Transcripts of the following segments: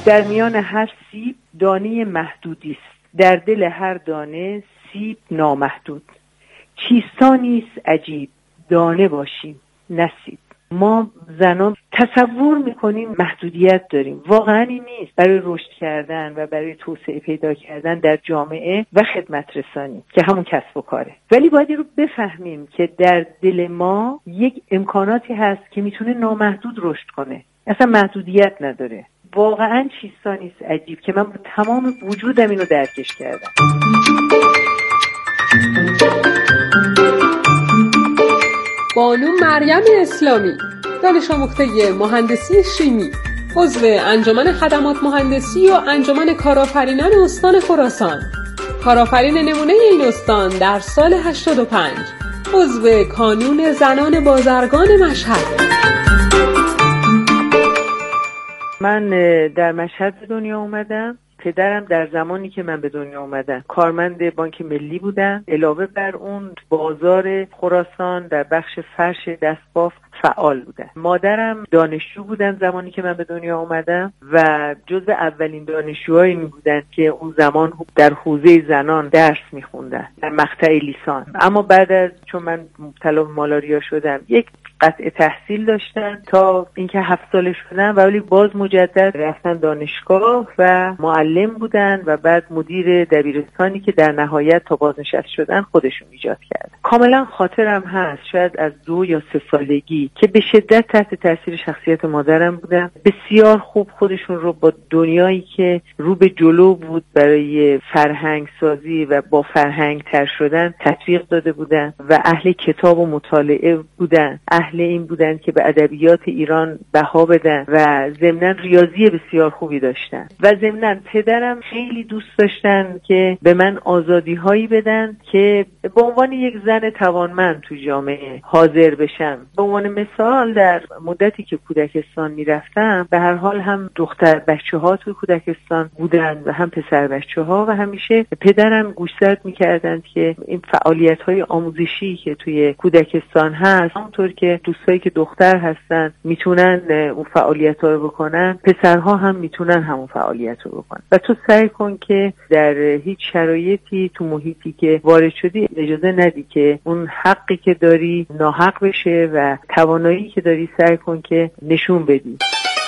در میان هر سیب دانه محدودی است، در دل هر دانه سیب نامحدود. چیستانیست عجیب دانه باشیم نه سیب. ما زنان تصور میکنیم محدودیت داریم، واقعا این نیست. برای رشد کردن و برای توسعه پیدا کردن در جامعه و خدمت رسانی که همون کسب و کاره، ولی باید رو بفهمیم که در دل ما یک امکاناتی هست که میتونه نامحدود رشد کنه، اصلا محدودیت نداره. واقعا چیستانیست عجیب که من با تمام وجودم اینو درکش کردم. بانو مریم اسلامی، دانش آموخته مهندسی شیمی، عضو انجمن خدمات مهندسی و انجمن کارآفرینان استان خراسان، کارآفرین نمونه این استان در سال 85، عضو کانون زنان بازرگان مشهد. من در مشهد به دنیا اومدم. پدرم در زمانی که من به دنیا اومدم کارمند بانک ملی بودن. علاوه بر اون بازار خراسان در بخش فرش دستبافت فعال بودن. مادرم دانشجو بودن زمانی که من به دنیا اومدم و جزو اولین دانشجوهایی بودن که اون زمان در حوزه زنان درس میخوندن در مقطع لیسانس. اما بعد از چون من مبتلا به مالاریا شدم یک قطع تحصیل داشتن تا اینکه 7 ساله شدن، ولی باز مجدد رفتن دانشگاه و معلم بودن و بعد مدیر دبیرستانی که در نهایت تا بازنشسته شدن خودشون ایجاد کردن. کاملا خاطرم هست شاید از 2 یا 3 سالگی که به شدت تحت تاثیر شخصیت مادرم بودم. بسیار خوب خودشون رو با دنیایی که رو به جلو بود برای فرهنگ سازی و با فرهنگ تر شدن تطبیق داده بودن و اهل کتاب و مطالعه بودن. اهل این بودن که به ادبیات ایران بها بدن و ضمناً ریاضی بسیار خوبی داشتن و ضمناً پدرم خیلی دوست داشتن که به من آزادی هایی بدن که به عنوان یک زن توانمند تو جامعه حاضر بشم. به عنوان مثال در مدتی که کودکستان میرفتم به هر حال هم دختر بچه ها تو کودکستان بودن و هم پسر بچه ها و همیشه پدرم گوشزد میکردند که این فعالیت های آموزشی که توی کودکستان هست، همونطور که دوستایی که دختر هستن میتونن اون فعالیت ها رو بکنن، پسرها هم میتونن همون فعالیت رو بکنن و تو سعی کن که در هیچ شرایطی تو محیطی که وارد شدی اجازه ندی که اون حقی که داری ناحق بشه و توانایی که داری سعی کن که نشون بدی.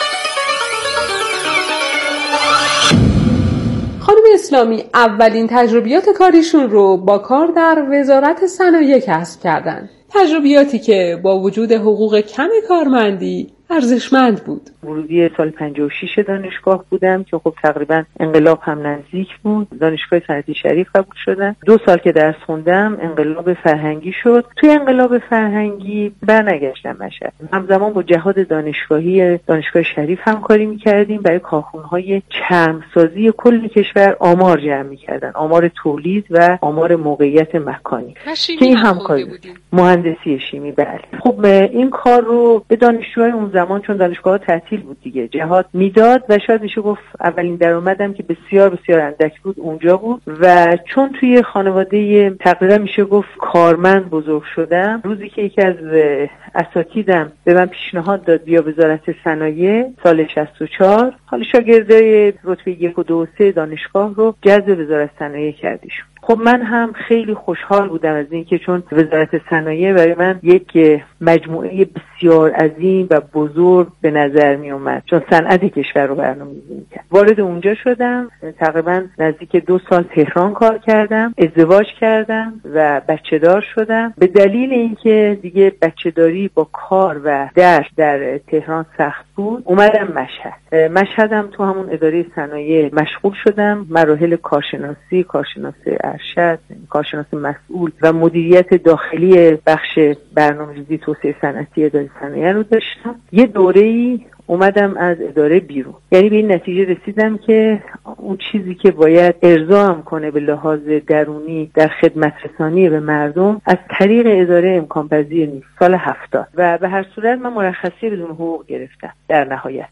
خانم اسلامی اولین تجربیات کاریشون رو با کار در وزارت صنایع کسب کردن. تجربیاتی که با وجود حقوق کم کارمندی ارزشمند بود. ورودی سال 56 دانشگاه بودم که خب تقریبا انقلاب هم نزدیک بود. دانشگاه صنعتی شریف قبول شدم. 2 سال که درس خوندم انقلاب فرهنگی شد. توی انقلاب فرهنگی برنگشتم مشهد. همزمان با جهاد دانشگاهی دانشگاه شریف همکاری می‌کردیم. برای کارخونه‌های چرمسازی کل کشور آمار جمع می‌کردن، آمار تولید و آمار موقعیت مکانی. که این همکاری مهندسی شیمی. بله. خب این کار رو به دانشجوهای اون زمان، چون دانشگاه تعطیل بود دیگه، جهاد میداد و شاید میشه گفت اولین درآمدم که بسیار بسیار اندک بود اونجا بود و چون توی خانواده تقریبا میشه گفت کارمند بزرگ شدم، روزی که یکی از اساتیدم به من پیشنهاد داد بیا وزارت صنایع سال 64، حالا شاگردای رتبه 1 و 2 و 3 دانشگاه رو جذب وزارت صنایع کردیشون. خب من هم خیلی خوشحال بودم از اینکه چون وزارت صنایع برای من یک مجموعه بسیار عظیم و بزرگ به نظر می اومد، چون صنعت کشور رو برنامه‌ریزی می‌کرد. وارد اونجا شدم، تقریبا نزدیک 2 سال تهران کار کردم، ازدواج کردم و بچه دار شدم. به دلیل اینکه دیگه بچه داری با کار و درس در تهران سخت بود اومدم مشهد. مشهدم تو همون اداره صنایع مشغول شدم، مراحل کارشناسی، کارشناس ارشد، کارشناس مسئول و مدیریت داخلی بخش برنامه‌ریزی توسعه صنعتی اداره صنایع رو داشتم. یه دوره‌ای اومدم از اداره بیرون، یعنی به این نتیجه رسیدم که اون چیزی که باید ارضاءم کنه به لحاظ درونی در خدمت رسانی به مردم از طریق اداره امکان پذیر نیست. سال 70 و به هر صورت من مرخصی بدون حقوق گرفتم در نهایت.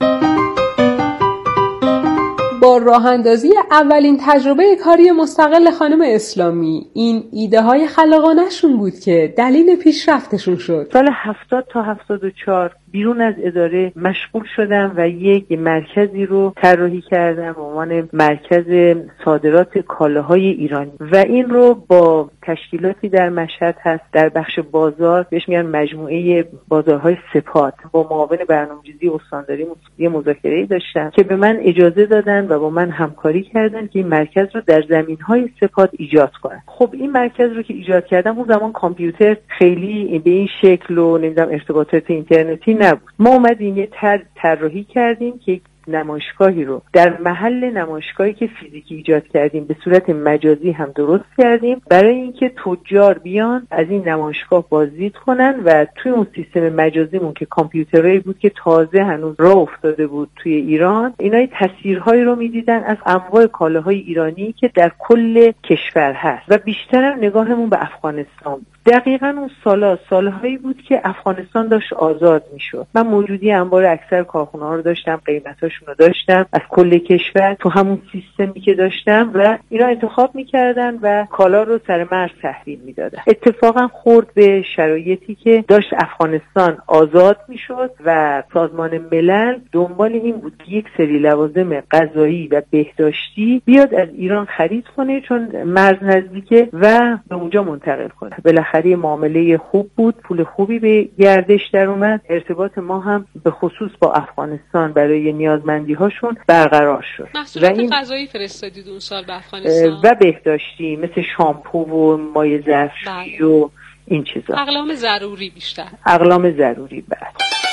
با راه اندازی اولین تجربه کاری مستقل خانم اسلامی، این ایده های خلاقانه‌شون بود که دلیل پیشرفتشون شد. سال 70 تا 74 بیرون از اداره مشغول شدم و یک مرکزی رو طراحی کردم به عنوان مرکز صادرات کالاهای ایرانی و این رو با تشکیلاتی در مشهد هست در بخش بازار، بهش میگن مجموعه بازارهای سپات، با معاون برنامه‌ریزی استانداری یه مذاکره‌ای داشتم که به من اجازه دادن و با من همکاری کردن که این مرکز رو در زمینهای سپات ایجاد کنن. خب این مرکز رو که ایجاد کردم، اون زمان کامپیوتر خیلی به این شکل و نمیدونم ارتباطات اینترنتی نبود. ما اومدیم یه طراحی کردیم که نمایشگاهی رو در محل نمایشگاهی که فیزیکی ایجاد کردیم به صورت مجازی هم درست کردیم برای اینکه تجار بیان از این نمایشگاه بازدید کنن و توی اون سیستم مجازیمون که کامپیوترایی بود که تازه هنوز راه افتاده بود توی ایران، اینای تصویرهایی رو می‌دیدن از انواع کالاهای ایرانی که در کل کشور هست و بیشتر نگاهمون به افغانستان بود. دقیقاً اون سالهایی بود که افغانستان داشت آزاد میشد. من موجودی انبار اکثر کارخونه‌ها رو داشتم، قیمتاشون رو داشتم از کل کشور تو همون سیستمی که داشتم و اینا انتخاب میکردن و کالا رو سر مرز تحویل میدادن. اتفاقا خورد به شرایطی که داشت افغانستان آزاد میشد و سازمان ملل دنبال این بود که یک سری لوازم غذایی و بهداشتی بیاد از ایران خرید کنه چون مرز نزدیکه و به اونجا منتقل کنه. بالاخره معامله خوب بود، پول خوبی به گردش در اومد، ارتباط ما هم به خصوص با افغانستان برای نیازمندی هاشون برقرار شد. محصولات غذایی فرستادید اون سال به افغانستان و بهداشتی مثل شامپو و مایع ظرفشویی و این چیزا، اقلام ضروری بیشتر. اقلام ضروری. بعد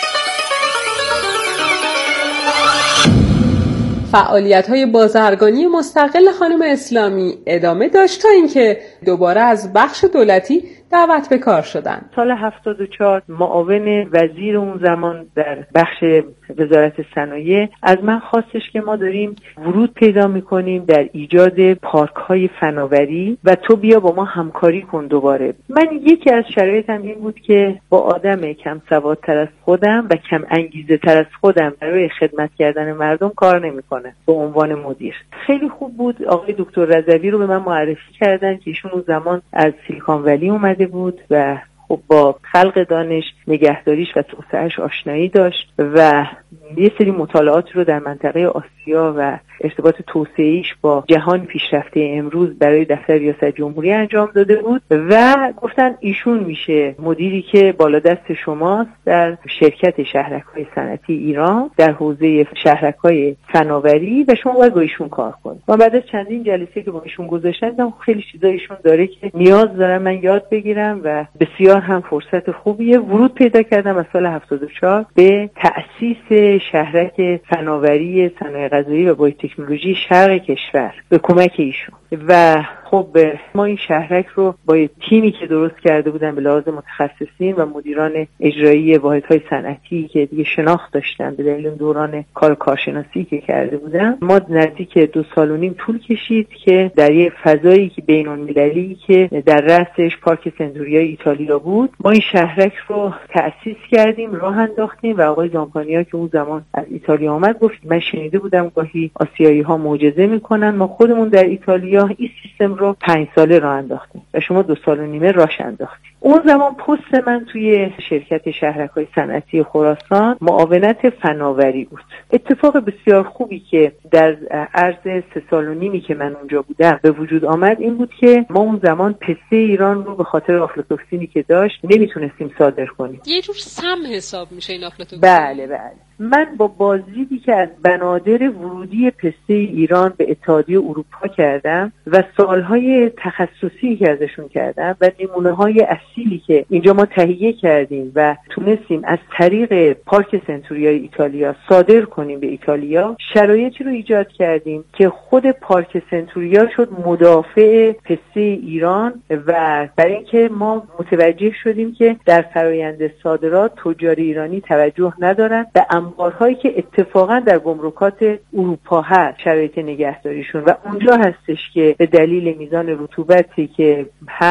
فعالیت‌های بازرگانی مستقل خانم اسلامی ادامه داشت تا اینکه دوباره از بخش دولتی دعوت به کار شدن. سال 74 معاون وزیر اون زمان در بخش وزارت صنایع از من خواستش که ما داریم ورود پیدا میکنیم در ایجاد پارک‌های فناوری و تو بیا با ما همکاری کن دوباره. من یکی از شرایطم این بود که با آدم کم سوادتر از خودم و کم انگیزه تر از خودم برای خدمت کردن مردم کار نمیکنه. به عنوان مدیر خیلی خوب بود آقای دکتر رضوی رو به من معرفی کردن که ایشون اون زمان از سیلیکون ولی اومده بود و خب با خلق دانش، نگهداریش و توسعهش آشنایی داشت و یه سری مطالعات رو در منطقه آسیا و ارتباط توسعه‌ایش با جهان پیشرفته امروز برای دفتر ریاست جمهوری انجام داده بود و گفتن ایشون میشه مدیری که بالا دست شماست در شرکت شهرک‌های صنعتی ایران در حوزه شهرک‌های فناوری و شما باید با ایشون کار کنید. و بعد از چندین جلسه که با ایشون گذاشتم خیلی چیزا ایشون داره که نیاز دارم من یاد بگیرم و بسیار هم فرصت خوبیه. ورود پیدا کردم از سال 74 به تأسیس شهرک فناوری صنایع غذایی و بایوتکنولوژی شرق کشور به کمک ایشون و خب ما این شهرک رو با تیمی که درست کرده بودن به لحاظ متخصصین و مدیران اجرایی واحدهای صنعتی که دیگه شناخت داشتن به دلیل دوران کارشناسی که کرده بودن، ما نزدیک 2.5 سال طول کشید که در یه فضایی که بین‌المللی که در رأسش پارک سنتوریای ایتالیا بود ما این شهرک رو تأسیس کردیم، راه انداختیم و آقای زامپانیا که اون زمان از ایتالیا آمد گفت من شنیده بودم گاهی آسیایی‌ها معجزه میکنن، ما خودمون در ایتالیا این سیستم رو 5 ساله راه انداختیم و شما 2.5 سال راهش انداختیم. اون زمان پست من توی شرکت شهرک‌های صنعتی خراسان معاونت فناوری بود. اتفاق بسیار خوبی که در عرض 3.5 سال که من اونجا بودم به وجود آمد این بود که ما اون زمان پسته ایران رو به خاطر آفلاتوکسینی که داشت نمیتونستیم صادر کنیم. یه جور سم حساب میشه این آفلاتوکسین. بله. من با بازدیدی که از بنادر ورودی پسته ایران به اتحادیه اروپا کردم و سالهای تخصصی که ازشون کردم و نمونه‌های اصیلی که اینجا ما تهیه کردیم و تونستیم از طریق پارک سنتوریای ایتالیا صادر کنیم به ایتالیا، شرایطی رو ایجاد کردیم که خود پارک سنتوریا شد مدافع پسته ایران و برای اینکه ما متوجه شدیم که در فرآیند صادرات تجار ایرانی توجه ندارن و انبارهایی که اتفاقا در گمرکات اروپا هست شرایط نگهداریشون و اونجا هستش که به دلیل میزان رطوبتی که هست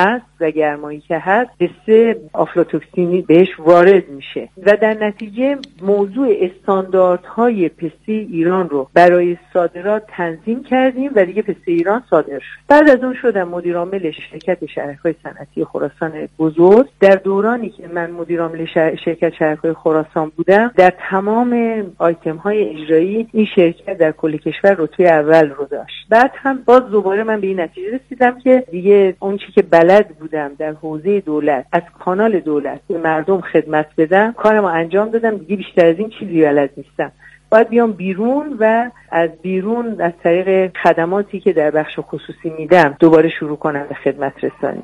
و گرمایی که هست حس آفلاتوکسینی بهش وارد میشه و در نتیجه موضوع استانداردهای پسته ایران رو برای صادرات تنظیم کردیم و دیگه پسته ایران صادر شد. بعد از اون شدم مدیر عامل شرکت شهرک‌های صنعتی خراسان بزرگ. در دورانی که من مدیر عامل شرکت شهرک‌های خراسان بودم، در تمام آیتم‌های اجرایی این شرکت در کل کشور رتبه اول رو داشت. بعد هم باز دوباره من به این نتیجه رسیدم که دیگه اون چیزی که بلد بودم در حوزه دولت از کانال دولت به مردم خدمت بدم، کارمو انجام دادم، دیگه بیشتر از این چیزی بلد نیستم. باید بیام بیرون و از بیرون از طریق خدماتی که در بخش خصوصی میدم دوباره شروع کنم به خدمت رسانی.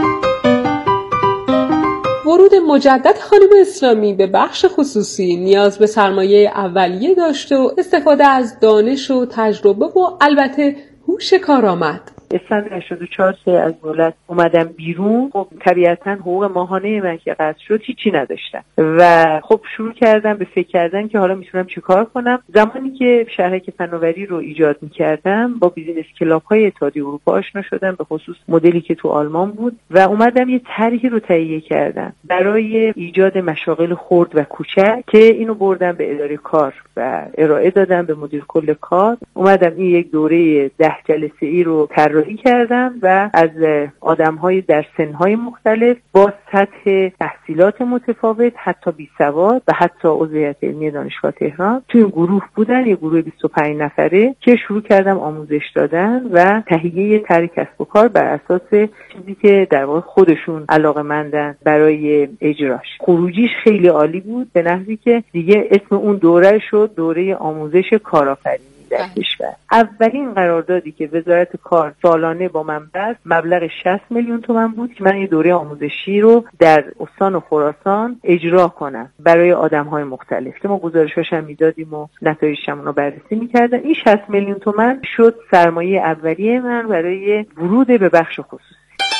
ورود مجدد خانم اسلامی به بخش خصوصی نیاز به سرمایه اولیه داشته و استفاده از دانش و تجربه و البته هوش کارآمد. اسفند 84 از دولت اومدم بیرون. خب طبیعتاً حقوق ماهانه من که قطع شد هیچی نداشتم و خب شروع کردم به فکر کردن که حالا میتونم چیکار کنم. زمانی که شهرک فناوری رو ایجاد میکردم با بیزینس کلاب های اتحادیه اروپا آشنا شدم، به خصوص مدلی که تو آلمان بود و اومدم یه طرحی رو تهیه کردم برای ایجاد مشاغل خرد و کوچک که اینو بردم به اداره کار و ارائه دادم به مدیر کل کار. اومدم این یک دوره 10 جلسه‌ای رو طراحی کردم و از آدم‌های در سن‌های مختلف با سطح تحصیلات متفاوت، حتی بی‌سواد و حتی عضویت علمی دانشگاه تهران توی گروه بودن، یه گروه 25 نفره که شروع کردم آموزش دادن و تهیه طرح کسب و کار بر اساس چیزی که در واقع خودشون علاقه‌مندن برای اجراش. خروجیش خیلی عالی بود، به نحوی که دیگه اسم اون دوره شد دوره آموزش کارآفرینی در کشور. اولین قراردادی که وزارت کار سالانه با من بست مبلغ 60 میلیون تومان بود که من یه دوره آموزشی رو در استان خراسان اجرا کنم برای آدم‌های مختلف که ما گزارش‌هاش هم میدادیم و نتایجش هم رو بررسی می‌کردن. این 60 میلیون تومان شد سرمایه اولیه من برای ورود به بخش خصوصی.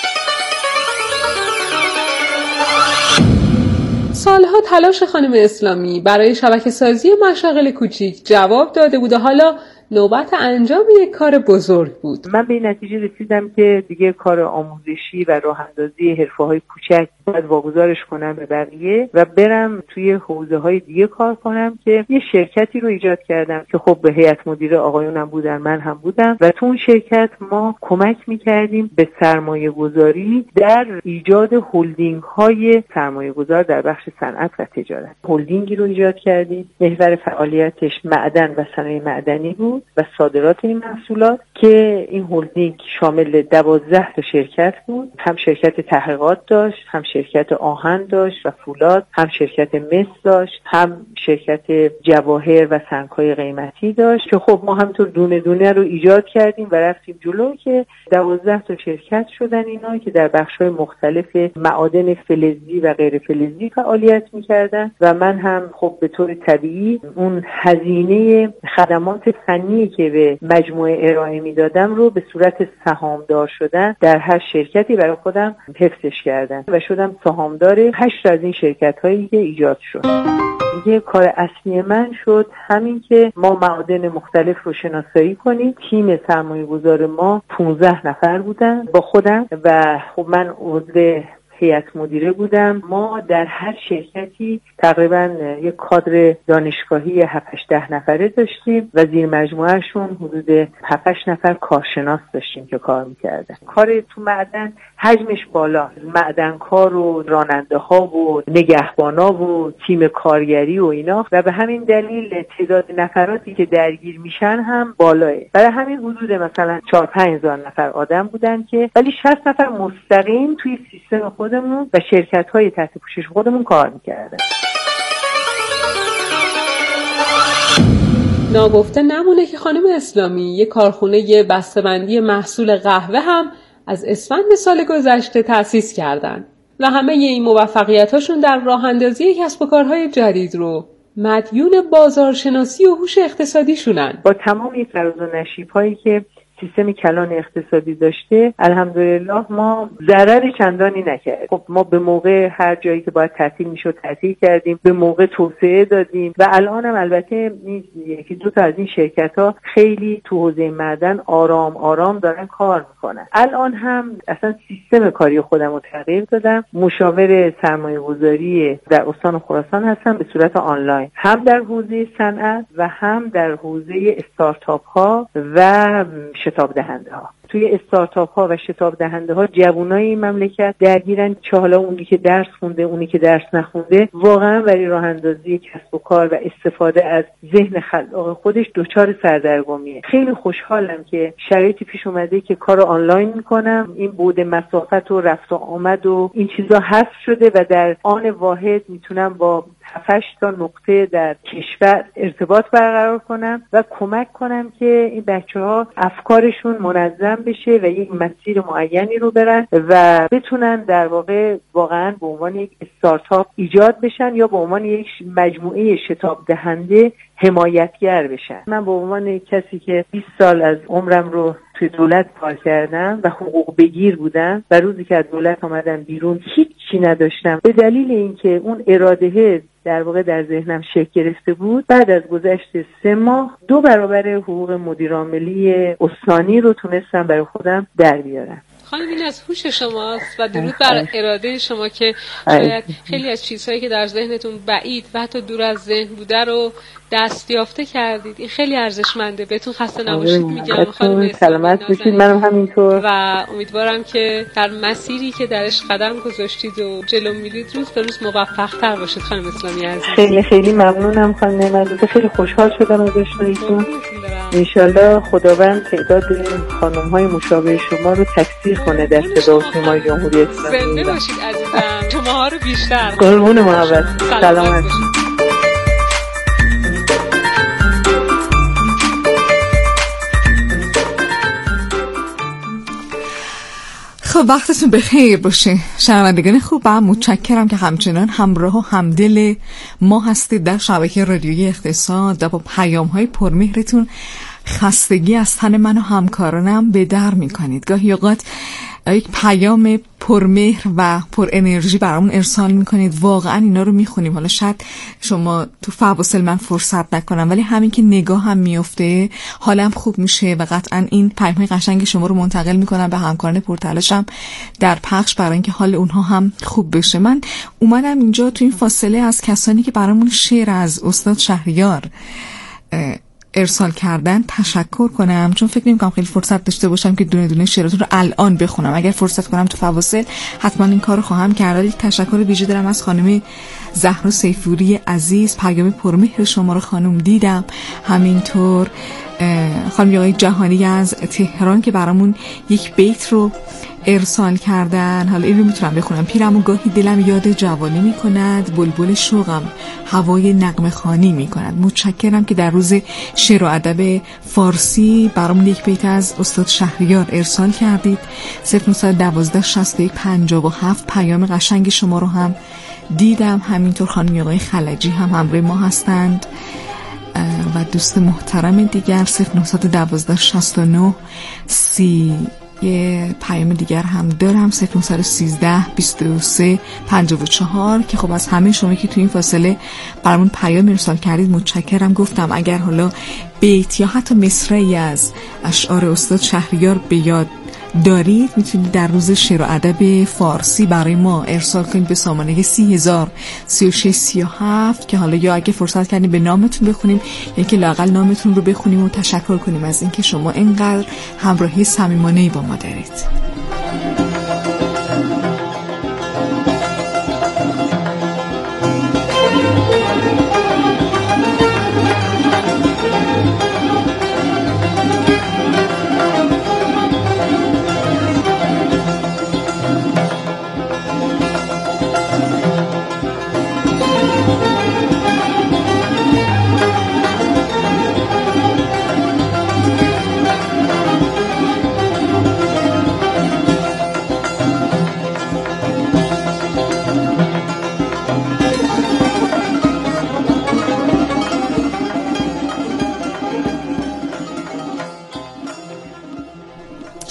سالها تلاش خانم اسلامی برای شبکه‌سازی مشاغل کوچیک جواب داده بود و حالا نوبت انجام یک کار بزرگ بود. من به این نتیجه رسیدم که دیگه کار آموزشی و راه اندازی حرفه‌های کوچک باید واگذارش کنم به بقیه و برم توی حوزه‌های دیگه کار کنم که یه شرکتی رو ایجاد کردم که خب به هیئت مدیره آقایونم بودن، من هم بودم و تو اون شرکت ما کمک می‌کردیم به سرمایه‌گذاری در ایجاد هلدینگ‌های سرمایه‌گذار در بخش صنعت و تجارت. هلدینگی رو ایجاد کردیم، محور فعالیتش معدن و صنایع معدنی بود و صادرات این محصولات که این هلدینگ شامل 12 تا شرکت بود. هم شرکت تحقیقات داشت، هم شرکت آهن داشت و فولاد، هم شرکت مس داشت، هم شرکت جواهر و سنگ‌های قیمتی داشت که خب ما همینطور دونه دونه رو ایجاد کردیم و رفتیم جلو که 12 تا شرکت شدن اینا که در بخش‌های مختلف معادن فلزی و غیر فلزی فعالیت می‌کردن و من هم خب به طور طبیعی اون هزینه خدمات فنی که به مجموعه ارائه میدادم رو به صورت سهامدار شدن در هر شرکتی برای خودم حفظش کردم و شدم سهامدار 8 از این شرکت‌هایی که ایجاد شد. دیگه کار اصلی من شد همین که ما معادن مختلف رو شناسایی کنیم. تیم سرمایه‌گذار ما 15 نفر بودن با خودم و خب من عضو هیئت مدیره بودم. ما در هر شرکتی تقریبا یک کادر دانشگاهی 7-10 نفره داشتیم و زیر مجموعهشون حدود 7-8 نفر کارشناس داشتیم که کار میکردن. کار تو معدن حجمش بالا، معدنکار و راننده ها و نگهبانا و تیم کارگری و اینا و به همین دلیل تعداد نفراتی که درگیر میشن هم بالاه. برای همین حدود مثلا 4-5 هزار نفر آدم بودن که ولی 60 نفر مستقیم توی سیستم خودمون و شرکت‌های تحت پوشش خودمون کار می‌کردن. ناگفته نمونه که خانم اسلامی یک کارخونه بسته‌بندی محصول قهوه هم از اسفند سال گذشته تأسیس کردند و همه این موفقیت‌هاشون در راه اندازی کسب و کارهای جدید رو مدیون بازارشناسی و هوش اقتصادی شونن. با تمام این فراز و نشیب‌هایی که سیستم کلان اقتصادی داشته، الحمدلله ما ضرر چندانی نکردیم. خب ما به موقع هر جایی که باید تعطیل میشد تعطیل کردیم، به موقع توسعه دادیم و الان هم البته یکی دو تا از این شرکت‌ها خیلی تو حوزه معدن آرام دارن کار میکنن. الان هم اصلا سیستم کاری خودم رو تغییر دادم. مشاور سرمایه‌گذاری در استان خراسان هستم به صورت آنلاین، هم در حوزه صنعت و هم در حوزه استارتاپ ها و شتاب دهنده ها. توی استارتاپ ها و شتاب دهنده ها جوانای این مملکت درگیرن، چه حالا اونی که درس خونده اونی که درس نخونده واقعا برای راه اندازی کسب و کار و استفاده از ذهن خلاق خودش دچار سردرگمیه. خیلی خوشحالم که شرایطی پیش اومده که کار آنلاین میکنم، این بعد مسافت و رفت و آمد و این چیزا حذف شده و در آن واحد میتونم با 7 تا نقطه در کشور ارتباط برقرار کنم و کمک کنم که این بچه‌ها افکارشون منظم بشه و یک مسیر معینی رو برن و بتونن در واقع واقعا به عنوان یک استارتاپ ایجاد بشن یا به عنوان یک مجموعه شتاب دهنده حمایتگر بشن. من به عنوان کسی که 20 سال از عمرم رو توی دولت کار کردم و حقوق بگیر بودم و روزی که از دولت آمدم بیرون هیچی نداشتم، به دلیل اینکه اون اراده در واقع در ذهنم شکل گرفته بود، بعد از گذشت 3 ماه 2 برابر حقوق مدیر عاملی استانی رو تونستم برای خودم در بیارم. خانم این از هوش شماست و درود بر اراده شما که شاید خیلی از چیزهایی که در ذهنتون بعید و حتی دور از ذهن بوده رو دستیافته کردید. این خیلی ارزشمنده. بهتون خسته نباشید میگم خانم. سلامت باشید. منم همینطور و امیدوارم که در مسیری که درش قدم گذاشتید و جلو میرید روز به روز موفق‌تر باشید خانم اسلامی عزیز. خیلی خیلی ممنونم خانم نعمت. خیلی خوشحال شدم از آشناییتون. انشالله خداوند تعداد خانم‌های مشابه شما رو تکثیر کنه در صدا و سیمای جمهوری اسلامی. زنده باشید عزیزم. شماها رو بیشتر. قربون محبت. سلامت. خب وقتتون بخیر باشه شنوندگان خوب. متشکرم که همچنان همراه و همدل ما هستید در شبکه رادیویی اقتصاد و با پیام‌های پرمهرتون خستگی از تن من و همکارانم به در می‌کنید. گاهی اوقات یک پیام پرمهر و پر انرژی برامون ارسال میکنید، واقعا اینا رو میخونیم. حالا شاید شما تو فواصل من فرصت نکنم، ولی همین که نگاه هم میفته حالم خوب میشه و قطعا این پیام‌های قشنگ شما رو منتقل میکنم به همکاران پرتلاشم در پخش برای اینکه حال اونها هم خوب بشه. من اومدم اینجا تو این فاصله از کسانی که برامون شعر از استاد شهریار ارسال کردن تشکر کنم، چون فکر نمی‌کنم خیلی فرصت داشته باشم که دونه دونه شعراتون رو الان بخونم. اگر فرصت کنم تو فواصل حتما این کارو خواهم کرد. یک تشکر ویژه دارم از خانم زهرا سیفوری عزیز. پیام پرمهر شما رو خانم دیدم. همینطور خانم آقای جهانی از تهران که برامون یک بیت رو ارسال کردن. حالا این رو میتونم بخونم. پیرم و گاهی دلم یاد جوانی میکند، بلبل شوقم هوای نغمه خوانی میکند. متشکرم که در روز شعر و ادب فارسی برامون یک بیت از استاد شهریار ارسال کردید. 0912 61 57 پیام قشنگ شما رو هم دیدم. همینطور خانم آقای خلجی هم همراه ما هستند و دوست محترم دیگر 0912 69 30. یه پیام دیگر هم دارم 0913 23 54 که خب از همه شما که تو این فاصله برامون پیام ارسال کردید متشکرم. گفتم اگر حالا بیت یا حتی مصرعی از اشعار استاد شهریار به یاد دارید میتونید در روز شعر و ادب فارسی برای ما ارسال کنید به سامانه 303637 که حالا یا اگه فرصت کردیم به نامتون بخونیم یا که لااقل نامتون رو بخونیم و تشکر کنیم از اینکه شما اینقدر همراهی صمیمانه‌ای با ما دارید.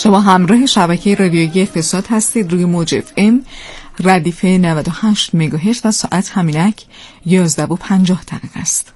شما همراه شبکه رادیویی اقتصاد هستید روی موج FM ردیف 98 مگاهرتز و ساعت همینک 11:50 است.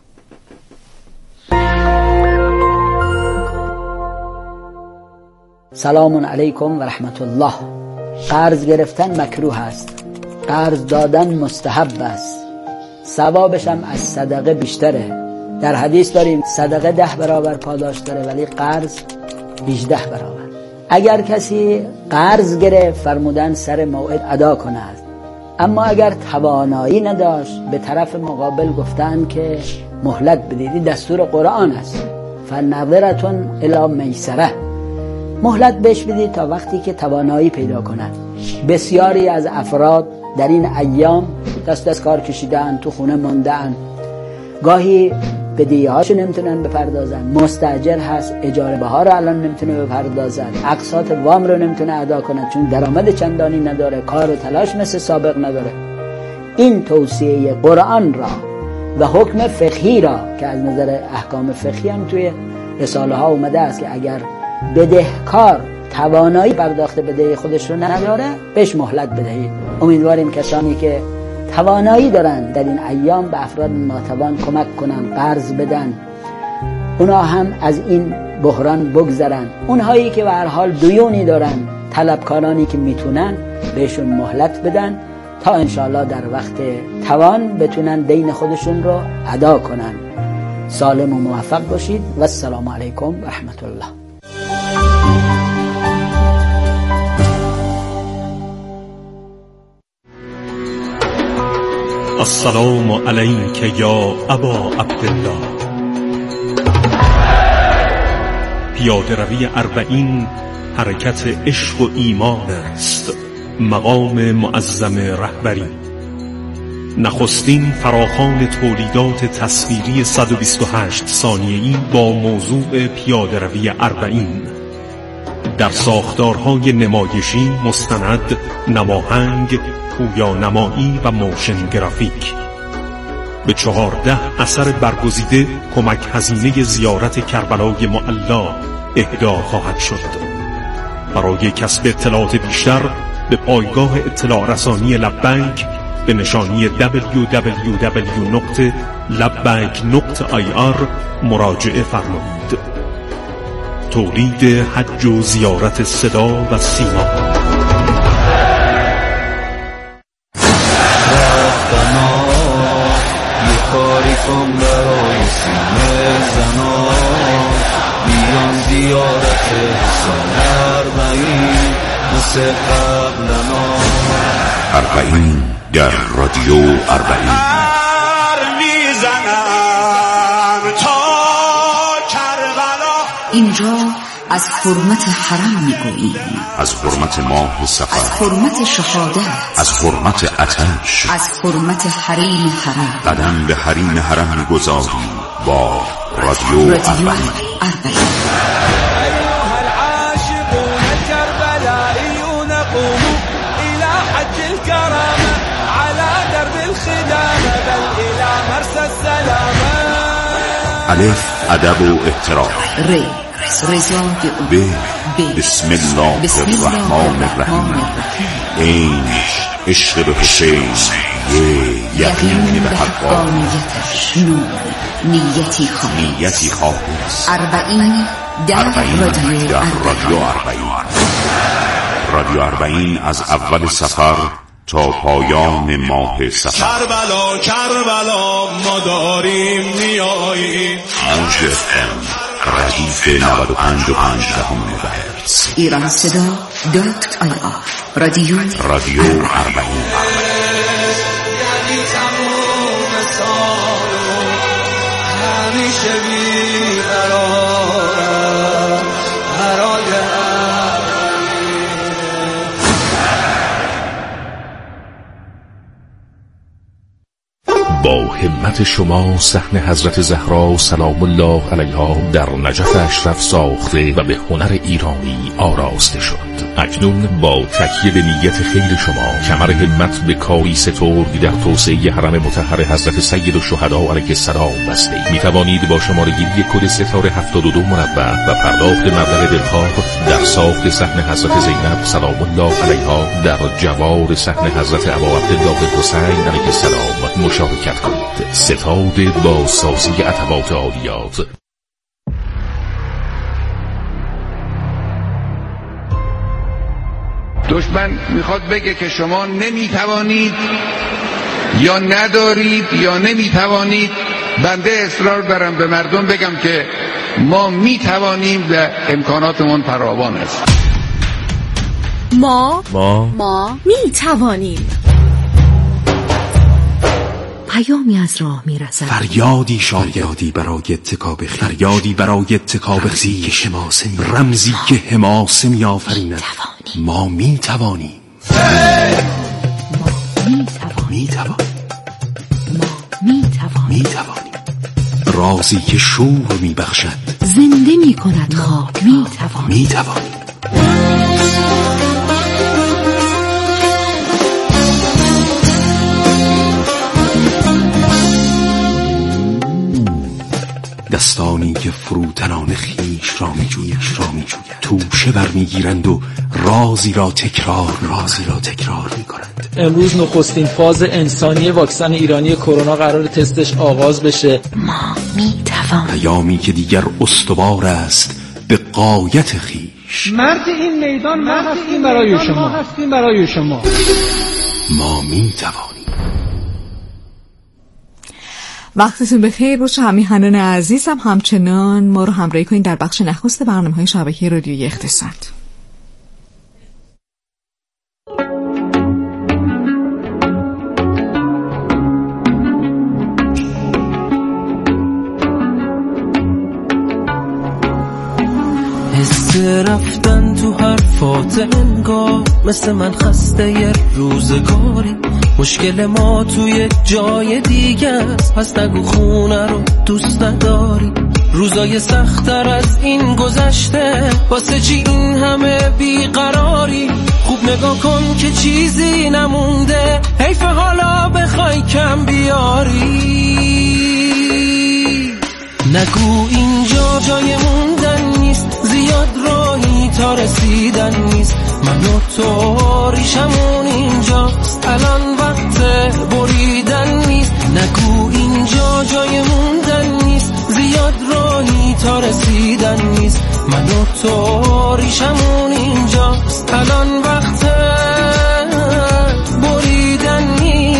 سلام علیکم و رحمت الله. قرض گرفتن مکروه است، قرض دادن مستحب است، ثوابش هم از صدقه بیشتره. در حدیث داریم صدقه 10 برابر پاداش داره ولی قرض 18 برابر. اگر کسی قرض گرفت فرمودن سر موعد ادا کند، اما اگر توانایی نداشت به طرف مقابل گفتن که مهلت بدید. دستور قرآن است، فنظرتون الی میسره، مهلت بهش بدید تا وقتی که توانایی پیدا کنند. بسیاری از افراد در این ایام دست کار کشیدن، تو خونه موندن، گاهی بدهی‌هاشو نمیتونن بپردازن، مستاجر هست اجاره بها رو الان نمیتونه بپردازن، اقساط وام رو نمیتونه ادا کنه چون درآمد چندانی نداره، کار و تلاش مثل سابق نداره. این توصیه قرآن را و حکم فقهی را که از نظر احکام فقهی هم توی رساله ها اومده است که اگر بدهکار توانایی پرداخت بدهی خودش رو نداره بهش مهلت بدهید. امیدواریم کسانی که توانایی دارن در این ایام به افراد ناتوان کمک کنن، قرض بدن، اونا هم از این بحران بگذرن. اونهایی که به هر حال دیونی دارن، طلبکارانی که میتونن بهشون مهلت بدن تا انشاءالله در وقت توان بتونن دین خودشون رو ادا کنن. سالم و موفق باشید و السلام علیکم و رحمت الله. السلام علیک یا ابا عبدالله. پیاده روی 40 حرکت عشق و ایمان است، مقام معظم رهبری. نخستین فراخوان تولیدات تصویری 128 ثانیه‌ای با موضوع پیاده روی 40 در ساختارهای نمایشی، مستند، نماهنگ، پویانمایی و موشن گرافیک. به 14 اثر برگزیده کمک هزینه زیارت کربلای معلا اهدا خواهد شد. برای کسب اطلاعات بیشتر به پایگاه اطلاع رسانی لبیک به نشانی www.labbaik.ir مراجعه فرمایید. تولید حج و زیارت صدا و سیما. کن برای سینه زنان بیان زیارت حسن 40 مثل قبلنا. 40 در رادیو 40 میزنم تا کربلا. اینجا از حرمت حرم میگوییم، از حرمت ماه صفر، از حرمت شهادت، از حرمت آتش، از حرمت حریم حرم. قدم به حریم حرم می‌گذاریم با رادیو 40. الف ادب و احترام، رضای به بسم الله الرحمن الرحیم، این عشق به حسین، یقین به حقانیتش، نور نیتی خالص. 40 در رادیو 40. رادیو 40 از اول سفر تا پایان ماه سفر. کربلا کربلا ما داریم میاییم. موج FM ردیف 95.5 مگاهرتز. ایران صدا .ir رادیو 40. یعنی تموم سالو همیشه بیقرارم برای با همت خدمت شما صحن حضرت زهرا سلام الله علیها در نجف اشرف ساخته و به هنر ایرانی آراسته شد. اکنون با تکیه به نیت خیر شما کمر همت به کاری سترگ در توسعه حرم مطهر حضرت سید الشهدا علیه السلام بسته. می توانید با شماره‌گیری کد ستاره 72 مربع و پرداخت مبلغ دلخواه در ساخت صحن حضرت زینب سلام الله علیها در جوار صحن حضرت ابا عبدالله حسین علیه السلام مشارکت کنید. ستاد با سازی عتبات عالیات. دشمن میخواد بگه که شما نمیتوانید یا ندارید یا نمیتوانید. بنده اصرار دارم به مردم بگم که ما میتوانیم و امکاناتمون فراوان است. ما میتوانیم. پیامی از راه میرسد. فریادی شایدی برای اتکاب خیش، فریادی برای اتکاب خیش، رمزی که حماسه میآفریند. ما میتوانیم. میتوانیم. رازی که شور میبخشد، زنده میکند خاک. میتوانیم. دستانی که فروتنان خیش را میجویند، توشه برمیگیرند و رازی را تکرار میکنند. امروز نخستین فاز انسانی واکسن ایرانی کرونا قرار تستش آغاز بشه. ما میتوانیم. پیامی که دیگر استوار است به غایت خیش. مرد این میدان ما هستیم برای شما. ما میتوانیم. وقتتون بخیر باشه همیهنان عزیزم. همچنان ما رو همراهی کنید در بخش نخست برنامه‌های شبکه رادیویی اقتصاد. حس رفتن تو حرفات انگار مثل من خسته ی روزگاری. مشکل ما توی جای دیگه است، پس نگو خونه رو دوست نداری. روزای سخت‌تر از این گذشته، واسه چی این همه بیقراری؟ خوب نگاه کن که چیزی نمونده، حیف حالا بخوای کم بیاری. نگو اینجا جای موندن نیست، زیاد راهی تا رسیدن نیست. من و تو ریشمون اینجاست، الان وقت بریدن نیست. نگو اینجا جای موندن نیست، زیاد راهی تا رسیدن نیست. من و تو ریشمون اینجاست، الان وقت بریدن نیست.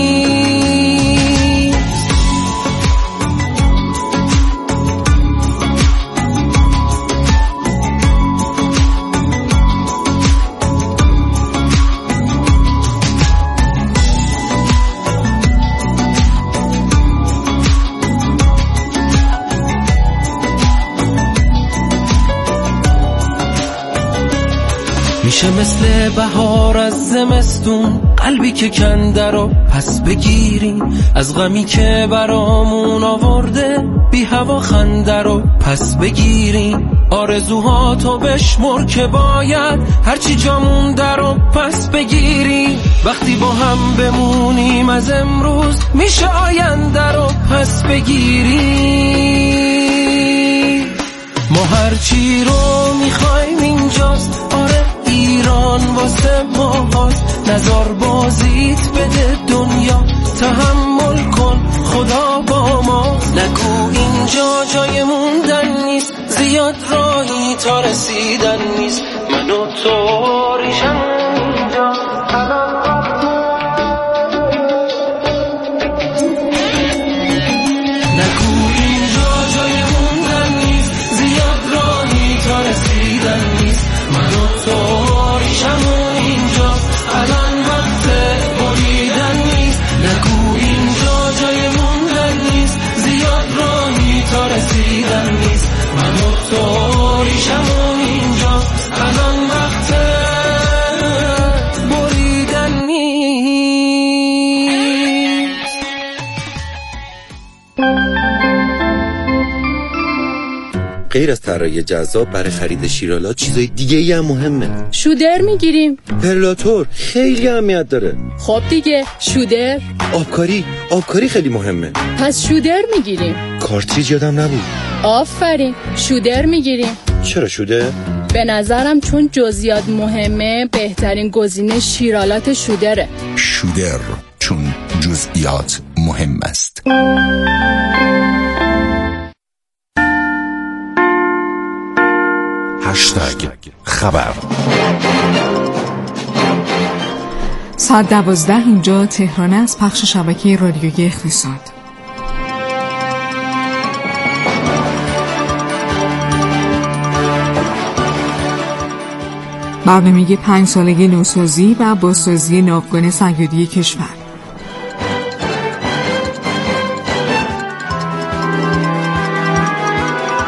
میشه مثل بهار از زمستون، قلبی که کنده رو پس بگیریم. از غمی که برامون آورده، بی هوا خنده رو پس بگیریم. آرزوها تو بشمر که باید هرچی جا مونده رو پس بگیریم. وقتی با هم بمونیم از امروز، میشه آینده رو پس بگیریم. ما هرچی رو میخوایم اینجاست، آره ایران واسه ما هاست. نظر بازیت بده دنیا، تحمل کن خدا با ما. نگو اینجا جای موندن نیست، زیاد راهی تا رسیدن نیست. من و تو ریشم اینجا، نگو اینجا جای موندن نیست، زیاد راهی تا رسیدن نیست. من و تو ریشمون اینجا، الان وقت بریدن نیست. نگو اینجا جای موندن نیست، زیاد راهی تا رسیدن نیست. من و تو ریشمون اینجا، الان وقت غیر از طراحی جذاب برای خرید شیرالات چیزای دیگه ای هم مهمه. شودر میگیریم. پرلاتور خیلی اهمیت داره. خب دیگه شودر. آبکاری خیلی مهمه. پس شودر میگیریم. کارتریج یادم نبود. آفرین، شودر میگیریم. چرا شودر؟ به نظرم چون جزئیات مهمه بهترین گزینه شیرالات شودره. شودر چون جزئیات مهم است. هشتگ خبر. ساعت 12 اینجا تهران از پخش شبکه رادیویی اقتصاد. برنامه 5 سالگی نوسازی و بازسازی ناوگان صیادی کشور.